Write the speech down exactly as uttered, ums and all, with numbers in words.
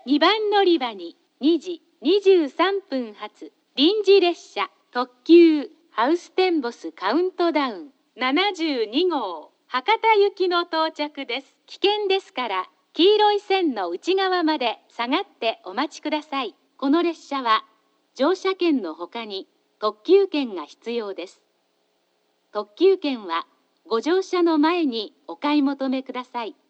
にばん乗り場ににじにじゅうさんぷん発臨時列車特急ハウステンボスカウントダウンななじゅうにごう博多行きの到着です。危険ですから黄色い線の内側まで下がってお待ちください。この列車は乗車券のほかに特急券が必要です。特急券はご乗車の前にお買い求めください。